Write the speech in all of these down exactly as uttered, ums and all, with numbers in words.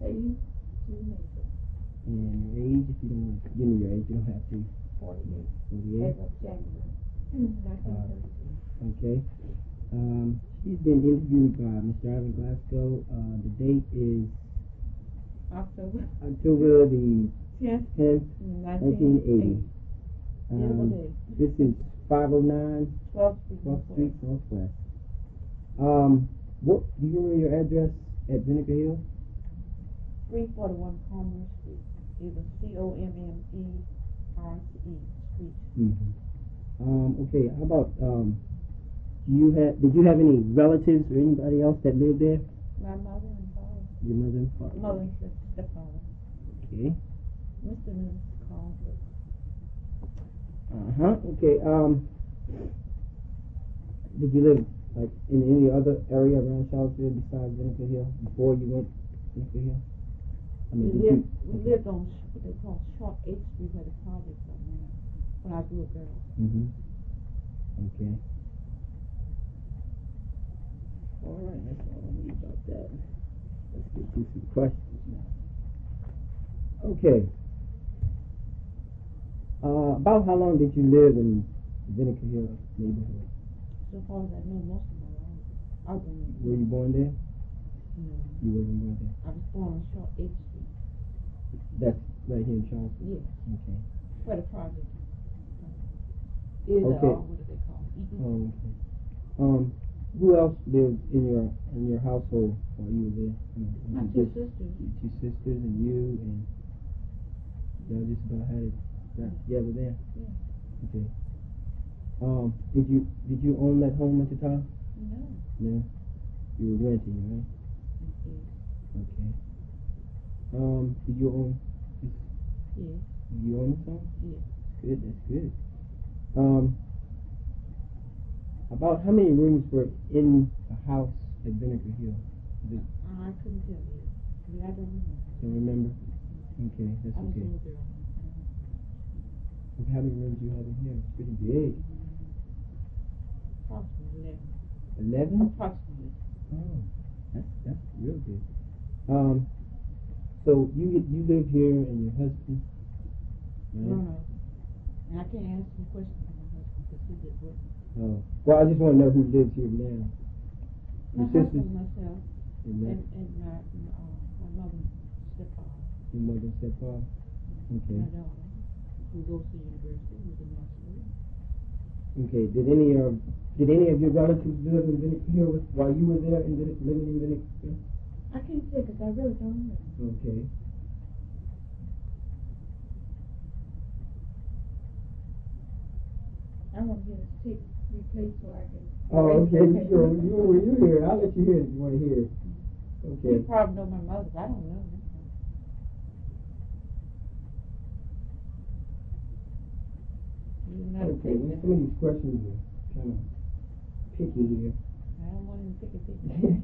eighty. And your age, if you don't want to give me your age, you don't have to. Forty-eight. Forty-eight. As of January. Uh, Nineteen thirty-two. okay. Um, she's been interviewed by Mister Ivan Glasgow. Uh, the date is October. October the Tenth. tenth, nineteen eighty. Beautiful Um, day. this is five oh nine Twelfth Street. twelfth Street Northwest. Northwest. Um, what do you remember your address at Vinegar Hill? Three forty-one Commerce Street. Either C O M M E R C E Street. Mm-hmm. Um, okay, how about, um, do you have, did you have any relatives or anybody else that lived there? My mother and father. Your mother and father? Mother and step- stepfather. Okay. Mister and Missus Carlson. Uh-huh, okay, um, did you live, like, in any other area around Charlottesville besides Vinegar Hill before you went to Vinegar Hill? I We mean, did lived, you? we lived on sh- what they call Short Eighth Street where the projects are now. When I was a little girl. Mm-hmm. Okay. All right, that's all I need about that. Let's get to some questions now. Okay. Uh, about how long did you live in the Vinegar Hill neighborhood? So far as I know, most of my life. I was in, Were you born there? No. You wasn't born there. I was born on Short Eighth Street. That's right here in Charleston? Yes. Okay. Where the project is. Okay. Or what do they call it? Mm-hmm. Oh, okay. Um, who else lived in your in your household while you were there? I mean, My was it two just sisters. Your two sisters and you, and y'all just about had it right together there? Yeah. Okay. Um, did you did you own that home at the time? No. No. You were renting, right? Yes. Okay. Um, did you own this? Yes. You own this home? Yes. Good. That's good. Um, about how many rooms were in the house at Vinegar Hill? Is it, I couldn't tell you. I don't remember. don't remember? Okay, that's I was a okay. little girl. Okay, how many rooms do you have in here? It's pretty big. Approximately eleven. Eleven? Approximately. Oh, that's that's real good. Um, so you you live here and your husband, right? No, no. And I can't answer some questions for my husband because he did work. Oh, well, I just want to know who lives here now. My Your sisters husband, myself, and and, that, and my, my, uh, my mother, stepfather, your mother and stepfather. Okay. my daughter, who goes to university, who's in law school. Okay. Did any of did any of your relatives live in Vinegar Hill with- while you were there in Vin- living in Vinegar Hill? I can't say because I really don't know. Okay. I want to hear this tape replayed so I can. Oh, erase okay. it. You sure? You you you hear it? I'll let you hear it if you want to hear it. Okay. You probably know my mother, but I don't know. You know, Okay. Well, some of these questions are kind of picky here. I don't want him to pick a pick.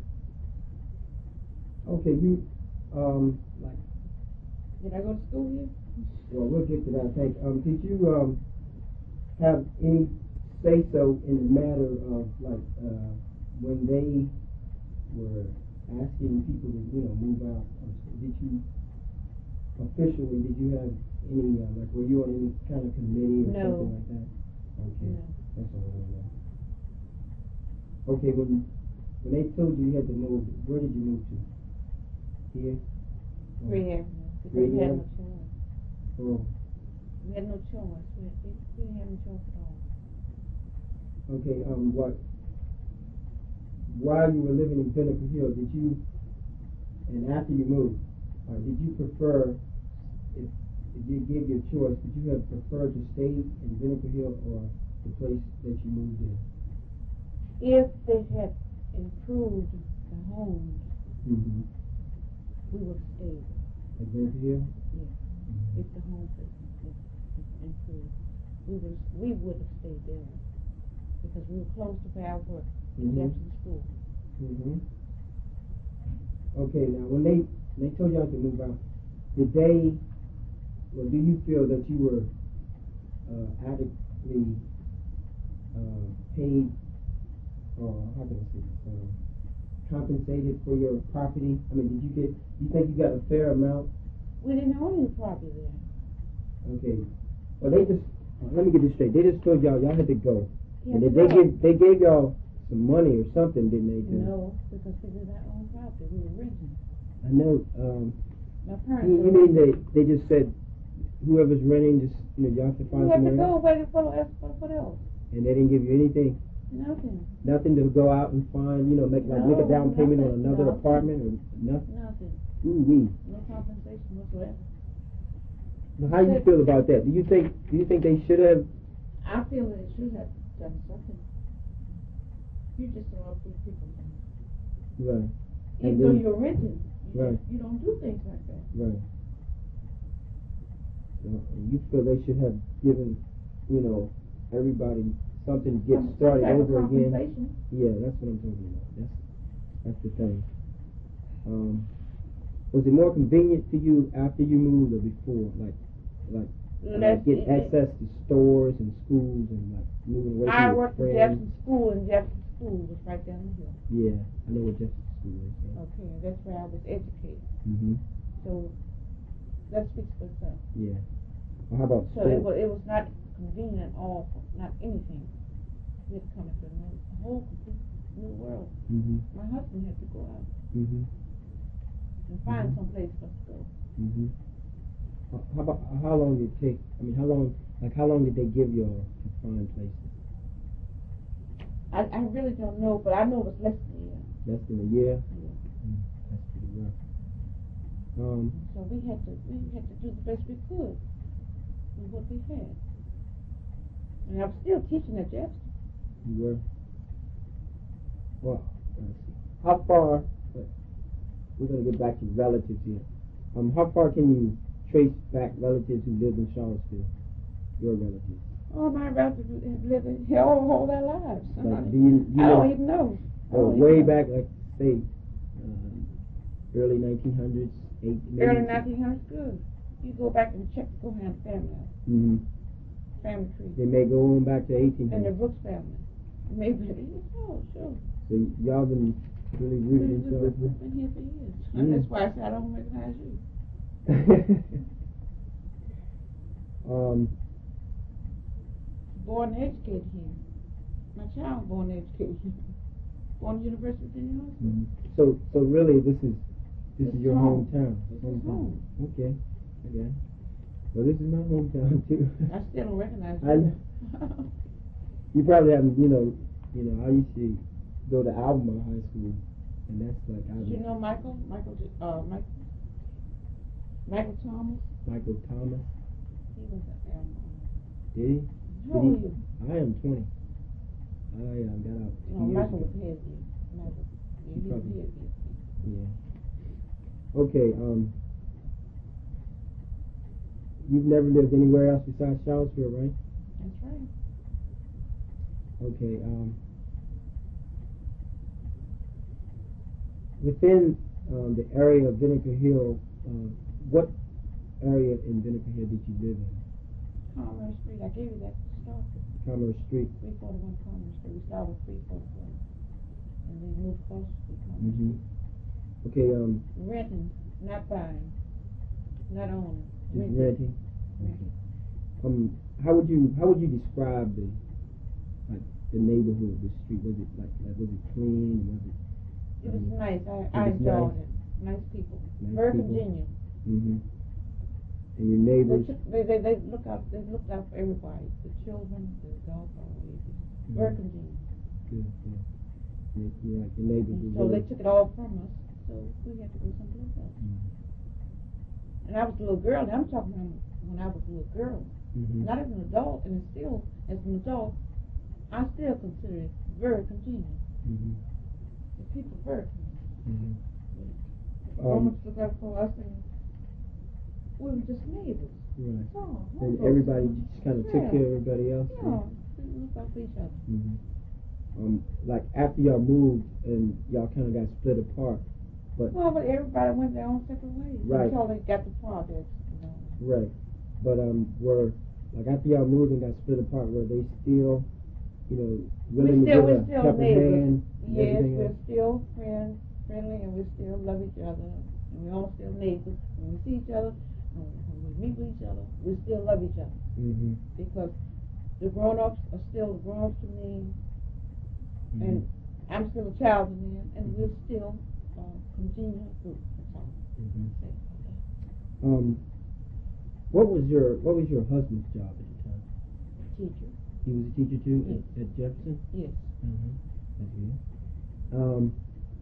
Okay. You um like. Did I go to school here? Well, we'll get to that. Thank. Um, did you um have any say so in the matter of like uh when they were asking people to you know move out? Or did you officially did you have any uh, like were you on any kind of committee or No. something like that? Okay, No. that's all I want to know. Okay, when when they told you you had to move, where did you move to? Here. Or- Three Avenue. Because Three we had no Avenue? choice. Oh, We had no choice. We, we, we didn't have no choice at all. okay. Um, what? While you were living in Vinegar Hill, did you, and after you moved, uh, did you prefer, if, if you gave you a choice, would you have preferred to stay in Vinegar Hill or the place that you moved in? If they had improved the homes, Mm-hmm. we would have stayed. At Vinegar Hill? Yes. If the homes had had improved, we would we would have stayed there because we were close to where I worked, Mhm. Jefferson School. Mm-hmm. Okay, now when they they told y'all to move out, did they, or do you feel that you were uh, adequately uh, paid, or how can I say, uh, compensated for your property? I mean, did you get, you think you got a fair amount? We didn't own any property there. Okay. Well, they just, let me get this straight. They just told y'all, y'all had to go. He And had did to they go. give, they gave y'all some money or something, didn't they? Do? No, because we did our own property. We were renting. I know, um, My parents you, were you mean they, renting. they just said, whoever's renting, just, you know, y'all can We find had to somewhere go. else? Where what else? What, what else? And they didn't give you anything? Nothing. Nothing to go out and find, you know, make, like, make a No, down payment on nothing, another nothing. apartment or nothing? Nothing. Ooh-wee. No compensation whatsoever. Now, how you feel about that? Do you think, do you think they should have? I feel that it should have done something. You just don't put people down. Right. Even And though then- you're renting, you, Right. don't, you don't do things like that. Right. Well, you feel they should have given, you know, everybody something to get Some- some started type of over again. compensation. Yeah, that's what I'm talking about. That's that's the thing. Um, was it more convenient to you after you moved or before? Like, like, uh, Let's get see, access to stores and schools and like moving away from I your worked at friends. Jefferson School, and Jefferson School was right down the hill. Yeah, I know what Jefferson School is. Yeah. Okay, that's where I was educated. Mhm. So that speaks for itself. Yeah. Well, how about So it school? was it was not convenient at all, for not anything. We had to come into a new, a whole complete new world. Mhm. My husband had to go out Mhm. and find Mhm. some place for us to go. Mhm. How how about how long did it take? I mean, how long? Like, how long did they give y'all to find places? I, I really don't know, but I know it was less than a year. Less than a year. Yeah. Mm, that's pretty rough. Um. So we had to we had to do the best we could with what we had. And I was still teaching at Jefferson. You were. Well, let's see. How far? We're gonna get back to relatives here. Um, how far can you trace back relatives who lived in Charlottesville? Your relatives. All my relatives have lived in here all, all their lives. Like, do you? you I know, don't even know. I Oh, don't even way know. back, like say, um, early nineteen hundreds, eight. Early nineteen hundreds, good. You go back and check the Cohan family, Mm-hmm. family tree, They may go on back to eighteen and the hundred. Brooks family. Maybe, oh, sure. So y- y'all been really We, rooted we, into we've it. been here for years. Mm. That's why I said I don't recognize you. um. Born and educated here. My child born and educated here. Born at University of Virginia Hospital. Mhm. So, so really, this is this This is is your home. hometown. This is Hometown. home. Okay. Okay. Well, this is my hometown too. I still don't recognize I you. You probably haven't, you know, you know. I used to go to Albemarle High School, and that's like I Did you know Michael? Michael, uh, Michael, Michael Thomas? Michael Thomas. He was at Albemarle. Did he? How Did he? old are you? I am twenty. I uh, got out two No, years Michael ago. was ahead of you. Michael, yeah, He he was probably- ahead of you. Yeah. Okay. Um. You've never lived anywhere else besides Charlottesville, right? That's right. Okay. Um. Within um, the area of Vinegar Hill, uh, what area in Vinegar Hill did you live in? Commerce Street. I gave you that start. Commerce Street. three forty-one Commerce Street. We started with three forty-one. And we moved close to Commerce Mm-hmm. Street. Okay. Um. Renting, not buying, not owning. Just Renting. renting. Renting. Um. How would you How would you describe the like the neighborhood, the street? Was it like like was it clean? Was it? It was um, nice. I, it I was enjoyed nice? it. Nice people. Nice Very people? congenial. Mm-hmm. And your They, neighbors. took, they, they, they look out. They looked out for everybody. The children, the adults, all ages. Very Mhm. congenial. Good. Good. And it- you know, like the neighbors And were so really. they took it all from us. So we had to go someplace else. Mhm. And I was a little girl. I'm talking about when I was a little girl. Mhm. Not as an adult, and still as an adult, I still consider it very congenial. Mhm. The people are very congenial. Mhm. The Um, Romans look out for us, and we were just neighbors. Right. Oh, And folks. everybody just kind of took Yeah. care of everybody else. Yeah, we look out for each other. Mhm. Um, like after y'all moved and y'all kind of got split apart, but Well, but everybody went their own separate ways Right. until they got the projects. You know. right. But um, were like after y'all moved and got split apart, were they still, you know, willing we still, to we give a still helping neighbors. hand? and Yes, everything we're else? still friends, friendly, and we still love each other, and we all still neighbors. When we see each other, and when we meet with each other, we still love each other Mm-hmm. because the grown-ups are still the grown-ups to me, Mm-hmm. and I'm still a child to them, and we'll still uh, continue to. That's all. Mm-hmm. Um, what was your what was your husband's job at the time? Teacher. He was a teacher too Yes. at, at Jefferson. Yes. Mm-hmm. That's good. Um,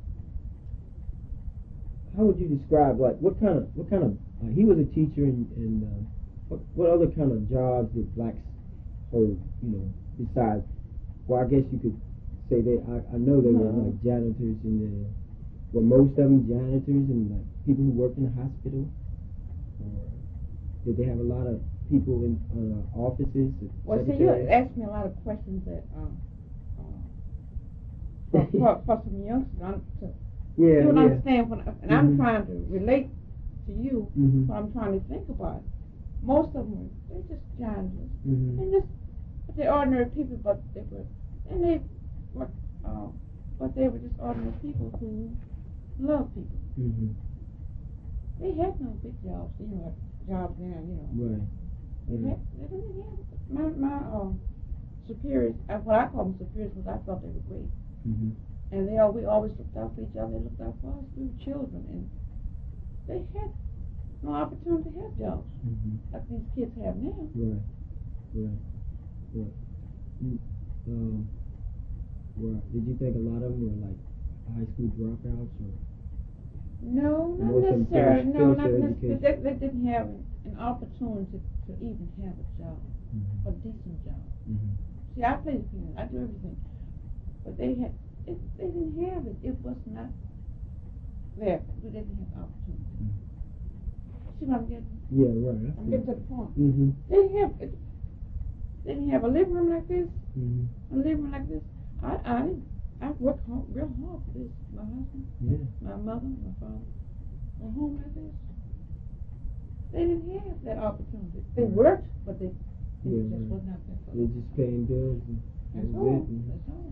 how would you describe like what kind of what kind of uh, he was a teacher and, and uh, what what other kind of jobs did blacks hold? You know, besides, well, I guess you could say they. I, I know they were No. like janitors and the, were most of them janitors and like people who worked in the hospital, or did they have a lot of people in uh, offices? Well, see, you asked me a lot of questions that um, uh, for, for, for some youngsters. I'm, to, yeah, you don't yeah. understand when, I, and I'm Mhm. trying to relate to you. Mhm. What I'm trying to think about. Most of them, they're just janitors, Mhm. and just they're ordinary people, but they were, and they were, uh, but they were just ordinary people who love people. Mhm. They had no big jobs, you know, like jobs now, you know. Right. They Right. had, they didn't have my my um superiors. Uh, what I call them superiors because I thought they were great, Mhm. and they all we always looked out for each other. They looked out for us. We were children, and they had no opportunity to have jobs Mhm. like these kids have now. Right. Right. Right. You, um. Right. Did you think a lot of them were like high school dropouts or? No, not Most of them necessarily. finish- No, finish not their necessarily. education. They, they didn't have an, an opportunity to even have a job, Mhm. a decent job. Mhm. See, I play the piano. I do everything, but they had it, they didn't have it. It was not there. We didn't have opportunity. Mhm. See what I'm getting? Yeah. Right. I I'm see. getting to the point. Mhm. They didn't have it. They didn't have a living room like this. Mhm. A living room like this. I I didn't. I worked hard, real hard for this. My husband, Yeah. my mother, my father. A home like this. They didn't have that opportunity. They Right. worked, but they, they Yeah, just right. was not there for They're them. just paying bills and that That's was all. it. And, That's all.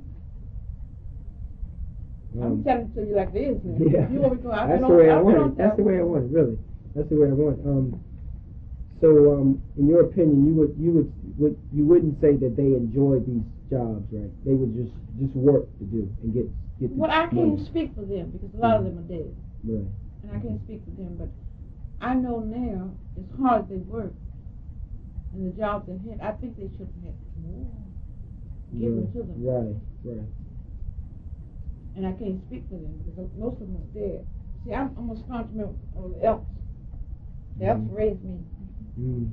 um, I'm telling it to you like this now. Yeah. You want me to go? I've That's been the on. way I I've want been it. on That's the way I television. want it. Really. That's the way I want it. Um. So, um, in your opinion, you would you would would you wouldn't say that they enjoyed these jobs, right? They would just just work to do and get get the Well, I can't money. speak for them because a lot Mhm. of them are dead, Right. and I can't speak for them. But I know now, as hard as they work, and the jobs they had, I think they should have had more given Right. to them. Right. Right. And I can't speak for them because most of them are dead. See, I'm, I'm a staunch member of the Elks. The Elks Mhm. raised me. Mm.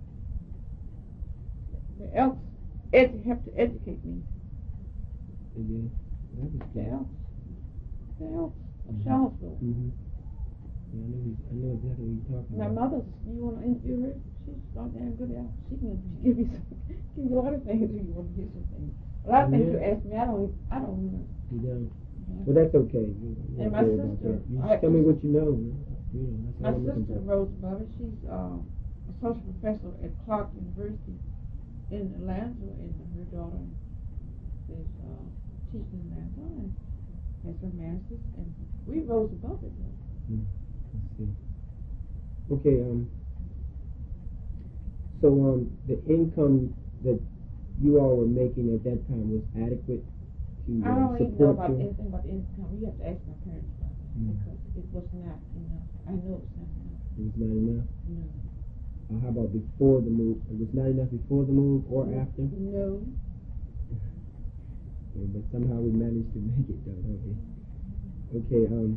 The Elks ed- have to educate me. They did. That was The good. Elks. The Elks of Mhm. Charlottesville. Mhm. Yeah, I know. He's, I know exactly what you're talking My about. mother's, you want to interview her? She's so damn good at it. She can give you some, give you a lot of things if you want to hear some things. A lot of things Yeah. you ask me, I don't, even, I don't remember. You don't. Yeah. Well, that's okay. You, you And don't my worry about sister, that. You I- just tell me what you know. Man. You know, that's My all I'm looking sister, for. Rose Bobby, she's uh, a social professor at Clark University in Atlanta, and her daughter is uh, teaching in Atlanta and has her master's, and we rose above it, though. Hmm. Let's see. Okay. Um. So, um, the income that you all were making at that time was adequate to I uh, don't even know support about you? anything about the income. You have to ask my parents about that Mm. because it was not enough. I know it's not enough. It was not enough. No. Uh, how about before the move? It was not enough before the move or No. after? No. Yeah, but somehow we managed to make it though, don't we? Okay, um,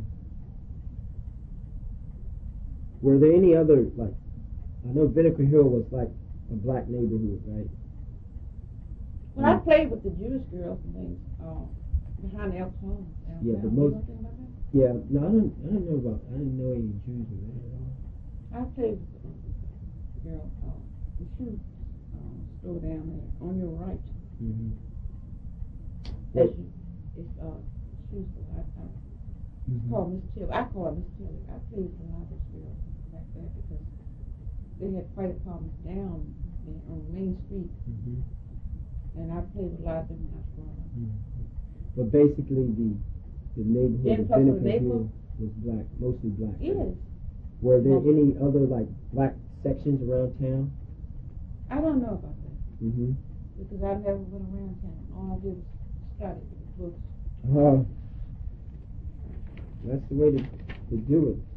were there any other, like, I know Vinegar Hill was like a black neighborhood, right? Well, I played with the Jewish girls and things uh, behind the Elks home. Yeah, but You most, know anything about that? yeah, no, I don't, I don't know about, I didn't know any Jews were there at all. I played with um, the girl, uh, the shoe uh, store down there on your right. Mm-hmm. As you, it's uh, shoe store. I, I, it's Mm-hmm. called Miss Tilly. I call it Miss Tilly. I played with a lot of those girls back there because they had fight apartments down there on Main Street, Mm-hmm. and I played with a lot of them when I was growing up. Mm-hmm. But basically, the the neighborhood of Influx of the Vinegar Hill neighborhood? was black, mostly black. Yes. Were there Mostly. any other like black sections around town? I don't know about that Mm-hmm. because I never went around town. All I did was study books. Oh, that's the way to, to do it.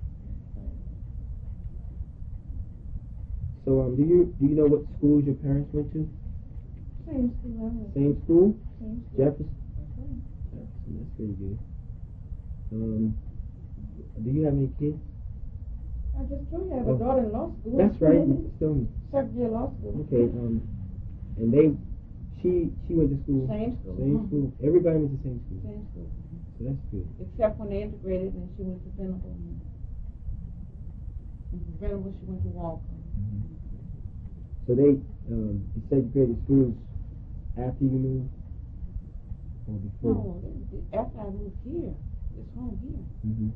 So, um, do you do you know what schools your parents went to? Same school. I went to. Same school? Same school. Jefferson. That's right. Jefferson. That's pretty good. Um, do you have any kids? I just told you I have Oh. a daughter in law school. That's right. You just told me. Second year law school. Okay. Um, and they, she, she went to school. Same school. Same Mhm. school. Everybody went to same school. Same school. So that's good. Except when they integrated and she went to Venable. And, and from Venable she went to Walker. So they, um, you segregated schools after you moved, or before? No, they- they- after I moved here, it's home here. Mm-hmm.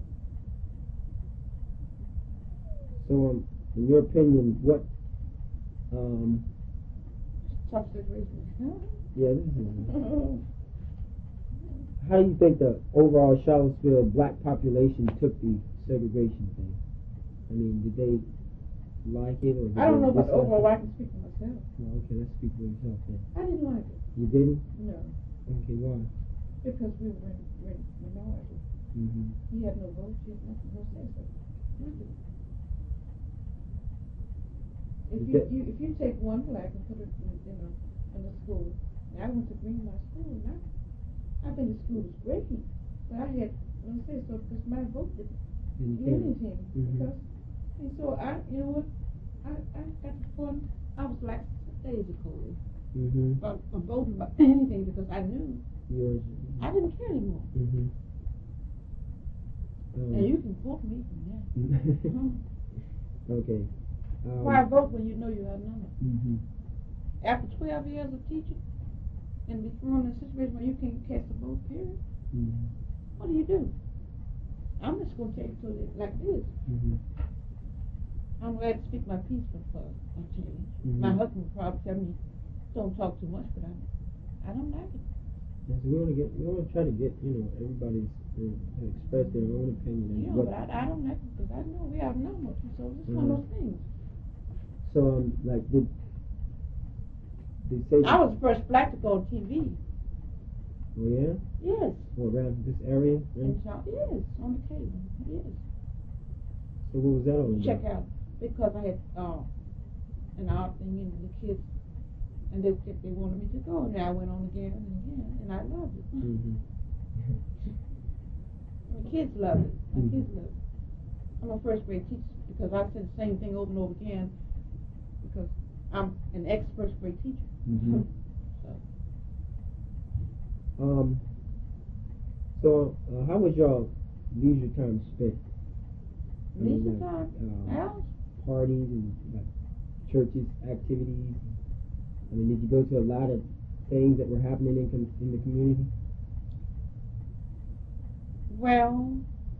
So, um, in your opinion, what, um, Tough situation. yeah, this is. How do you think the overall Charlottesville black population took the segregation thing? I mean, did they like it or? Did I don't they know about the dislike overall. it? I can speak for myself. Well, okay, let's speak for yourself then. I didn't like it. You didn't? No, Okay, why? because we were in, we're in minority. Mm-hmm. He had no vote. She had nothing. No say so. Nothing. If you, That- you if you take one black and put it in, in a in a school, and I went to Greenlaw School, and I I've been to school was great, but I had no say so because my vote didn't Didn't do care. anything. Mhm. Because and so I you know what I I got the fun. I was like Daisy Cole. Mm-hmm. About, about voting about anything because I knew Yours. I didn't care anymore. Mm-hmm. Um, And you can quote me from that. okay. Um, Why vote when you know you have none? Mm-hmm. After twelve years of teaching, and be thrown in a situation where you can't cast a vote, period, Mm-hmm. what do you do? I'm just going to tell you to it like this. Mm-hmm. I'm glad to speak my piece for, for a change. Mhm. My husband would probably tell me, don't talk too much, but I, I don't like it. Yeah, so we want to get, we want to try to get, you know, everybody's uh, to express their own opinion. And Yeah, what, but I, I don't like it because I know we have number, so it's one of those things. so, um, like, did they say? I was the first black to go on T V. Oh yeah. Yes. Well, around this area. Right? And so, yes, on the cable. Yes. So what was that all about? Check out because I had uh, an odd thing in the kids, and they they wanted me to go, and I went on again and again, and I loved it. Mm-hmm. My kids love it. My Mhm. kids love it. I'm a first grade teacher because I said the same thing over and over again because I'm an ex first grade teacher. Mm-hmm. So Um. So, uh, how was your leisure time spent? I mean, leisure like, time, um, house. parties and like churches, activities. I mean, did you go to a lot of things that were happening in com- in the community? Well,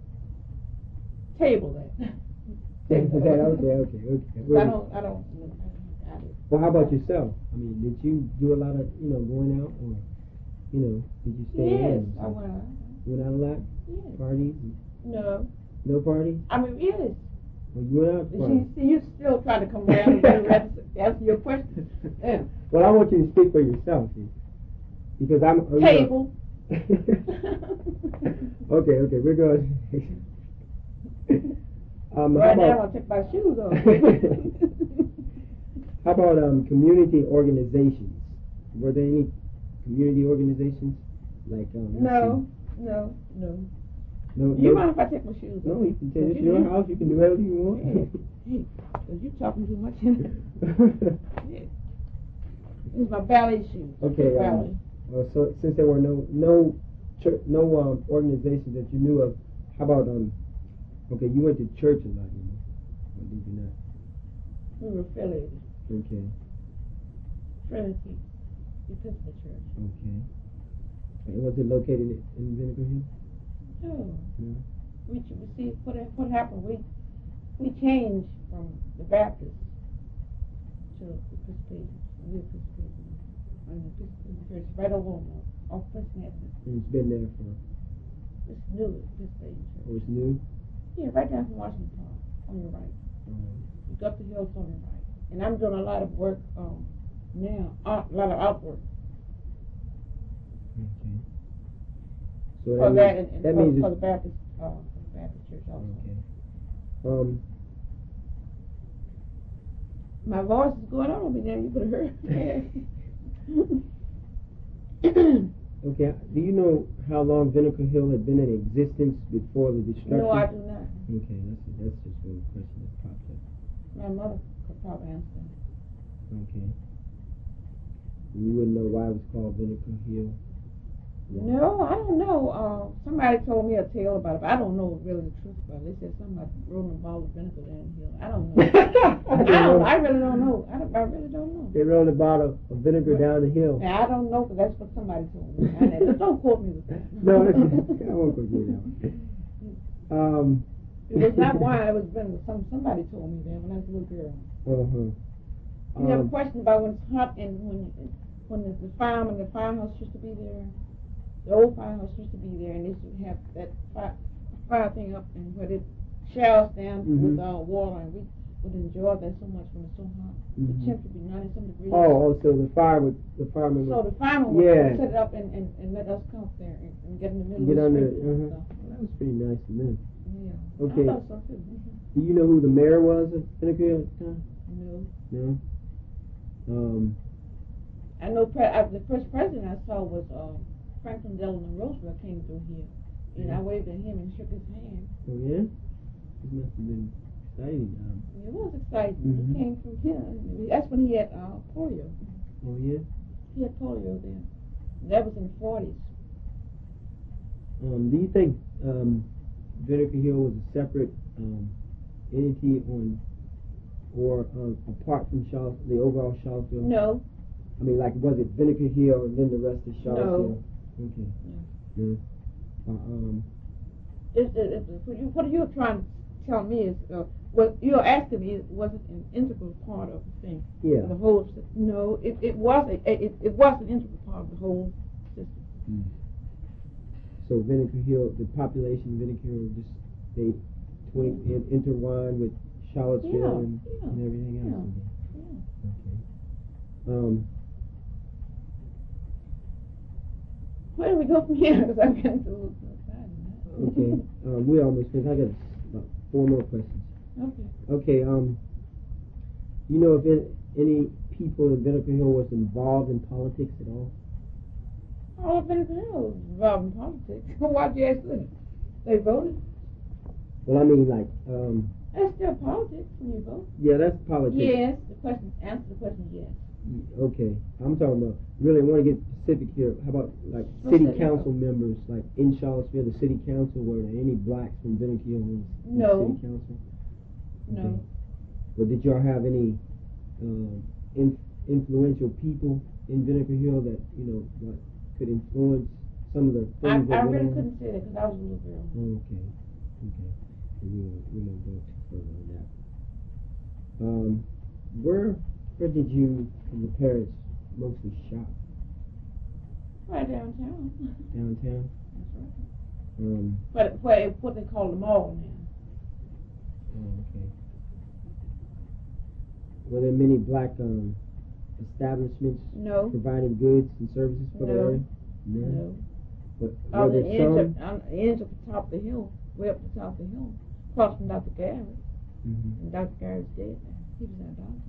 table that. Table that, okay, okay, okay. I don't, I don't, I don't. Well, how about yourself? I mean, did you do a lot of, you know, going out, or, you know, did you stay Yes, in? I went out. Went out a lot? Yes. Parties? No, No parties? I mean, yes. Well, you went out to See, parties? see, you still trying to come around and get ready to answer your question. Yeah. Well, I want you to speak for yourself, see, because I'm you know- Table. okay, okay, we're going. um, Right how now, about, I'll take my shoes off. how about um, community organizations? Were there any community organizations like? Um, let's No, no, no. see. No. You no, mind if I take my shoes off? No, you can take it to your house. You can do whatever you want. Hey, because you talking too much in it. Yeah. These are my ballet shoes. Okay, um, Ballet. Well, so since there were no no church, no um, organizations that you knew of, how about um? Okay, you went to church a lot, didn't you? Or did you not? We were affiliated. Okay. Trinity Episcopal Church. Okay. And was it located in, in Vinegar Hill? Oh. No. We, we see what what happened. We we changed from the Baptist to Episcopalian. We Episcopalian. And the Episcopal Church right over on off Pleasant Avenue. And it's been there for, It's new, this stage. oh, it's new? Yeah, right down from Washington Park, on your right. Um, You go up the hill, it's on your right. And I'm doing a lot of work, um, now, uh, a lot of outwork. okay. So For that that, means, and, and that for, means for the it's, Baptist, uh, for the Baptist church also. okay. Um, My voice is going on over me now, you better hurry. okay, do you know how long Vinegar Hill had been in existence before the destruction? No, I do not. Okay, that's, that's just one question that popped up. My mother could probably answer. Okay. You wouldn't know why it was called Vinegar Hill? No, I don't know. Uh, somebody told me a tale about it, but I don't know really the truth about it. They said something about rolling a ball of vinegar down the hill. I don't know. I, don't, I really don't know. I, don't, I really don't know. They rolled a bottle of vinegar but, down the hill. Now, I don't know, but that's what somebody told me. I, just don't quote me with that. No, that's, I won't quote you that one. Um, it was not wine, it was vinegar. Some, somebody told me that when I was a little girl. Uh-huh. You um, have a question about when it's hot and when when the, the farm and the farmhouse used to be there. The old firehouse used to be there, and they used to have that fire, fire thing up, and where it showers down mm-hmm. with uh, water, and we would enjoy that so much when it's so hot. Mm-hmm. The temperature would be ninety some degrees. Oh, oh, so the fire would, the fireman would. So the fireman would yeah. set it up and, and, and let us come up there and, and get in the middle get of the street. Get under. Uh-huh. Well, that was pretty nice of them. Yeah. Okay. I thought so too. Mm-hmm. Do you know who the mayor was of Vinegar Hill at the time? No. No. Um. I know pre- I, the first president I saw was uh, Franklin Delano Roosevelt came through here, and yeah. I waved at him and shook his hand. Oh yeah, this must have been exciting. Um, it was exciting. Mm-hmm. He came through here. That's when he had uh, polio. Oh yeah. He had polio then. That was in the forties. Um, do you think um, Vinegar Hill was a separate um, entity on, or um, apart from Charlotte, the overall Charlottesville? No. I mean, like, was it Vinegar Hill and then the rest of Charlottesville? No. Okay. No. No. Uh, um. It's, it's, it's, what, you, what you're trying to tell me is, uh, what you're asking me, was it an integral part of the thing? Yeah. The whole system? No, it, it was a, it, it was an integral part of the whole system. Mm. So Vinegar Hill, the population of Vinegar Hill, just they twin, in, intertwined with Charlottesville yeah, and, yeah, and everything else. Yeah. Yeah. Okay. Um. Where do we go from here? Because I'm getting too little excited. Okay. um, we almost finished. I got about four more questions. Okay. Okay. Um. You know if it, any people in Vinegar Hill was involved in politics at all? All of Vinegar Hill was involved in politics. Why'd you ask them? They voted. Well, I mean, like, um. That's still politics when you vote. Yeah, that's politics. Yes. The question. Answer the question. Yes. Okay, I'm talking about, really, I want to get specific here. How about, like, What's city that council about? members, like, in Charlottesville, the city council, were there any blacks from Vinegar Hill in No. the city council? No. Okay. But did y'all have any uh, in, influential people in Vinegar Hill that, you know, like, could influence some of the I, things that I went really on? couldn't say that because I was a little girl. Oh, okay, okay. We won't, we won't go too further on that. Um, where, where did you and your parents mostly shop? Right downtown. Downtown? That's right. Um, But where what they call the mall now. oh, okay. Were there many black um, establishments No. providing goods and services for the No. area? No. No. But On were the there edge some? of on the edge of the top of the hill, way up the top of the hill, across from Doctor Garrett. Mm-hmm. And Doctor Garrett's dead now. He was our doctor.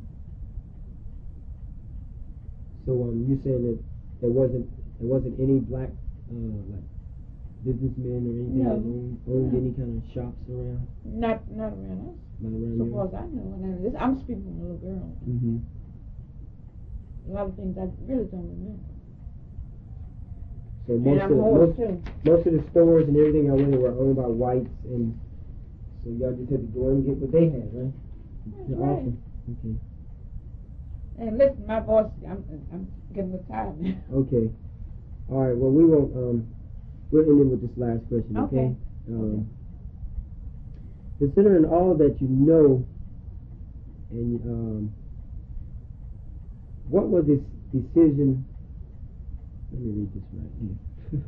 So um, you saying that there wasn't there wasn't any black uh, like businessmen or anything No. that owned, owned No. any kind of shops around? Not not around us. Not around So there? far as I know. And I, this, I'm speaking from a little girl. Mm-hmm. A lot of things I really don't remember. So And most I'm of old most, too. most of the stores and everything I went to were owned by whites, and so y'all just had to go in and get what they had, right? That's Yeah, right. awesome. Okay. And listen, my voice, I'm I'm getting a little tired now. Okay. All right. Well, we won't. Um, we'll end it with this last question. Okay. Okay. Um, Considering all that you know, and um, what was this decision Let me read this right here.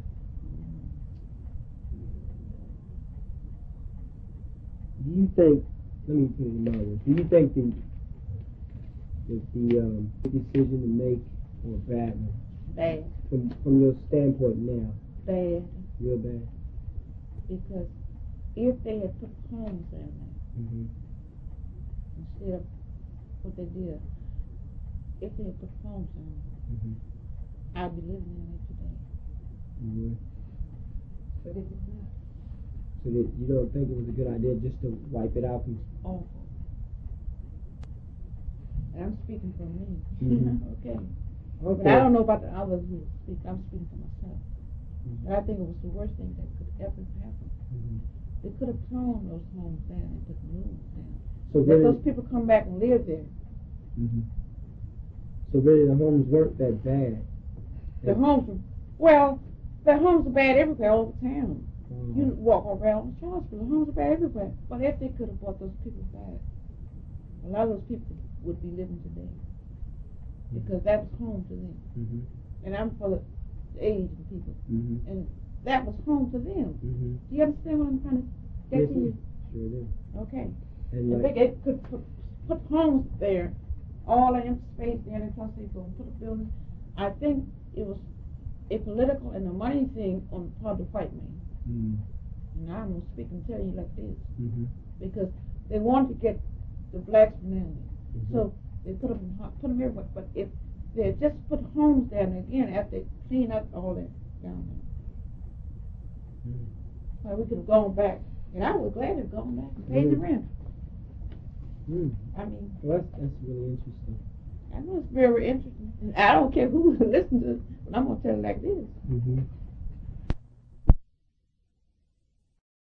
Do you think, let me put it in my words, do you think the, that the um, decision to make or bad one? Bad. From, from your standpoint now? Bad. Real bad? Because if they had put homes down there, mm-hmm. instead of what they did, if they had put homes down there, mm-hmm. I'd be living in it today. Mm-hmm. But it is not. So that you don't think it was a good idea just to wipe it out? Awful. And I'm speaking for me. Mm-hmm. okay. Okay. But I don't know about the others who speak. I'm speaking for myself. Mm-hmm. But I think it was the worst thing that could ever happen. Mm-hmm. They could have torn those homes down and put new ones down. So Let really, those people come back and live there. mm-hmm. So really the homes weren't that bad? The homes were, well, the homes are bad everywhere all the town. Oh. You walk around Charlottesville, the homes are bad everywhere. But if they could have brought those people back, a lot of those people would be living today. Because that was home to them. Mm-hmm. And I'm for the aged people. Mm-hmm. And that was home to them. Mm-hmm. Do you understand what I'm trying to get yes, to you? Sure do. Okay. And if like, they could put, put homes there, all the empty space there, and plus they go and put a building, I think it was a political and a money thing on the part of the white man. mm-hmm. And I'm going to speak and tell you like this. Mm-hmm. Because they wanted to get the blacks from down there. Mm-hmm. So they put them, put them everywhere. But if they had just put homes down there again after they clean up all that down there, mm-hmm. well, we could have gone back. And I was glad to have gone back and paid mm-hmm. the rent. Mm. I mean, well, that's, that's really interesting. I know it's very interesting. And I don't care who listens to it, but I'm going to tell it like this. Mm-hmm.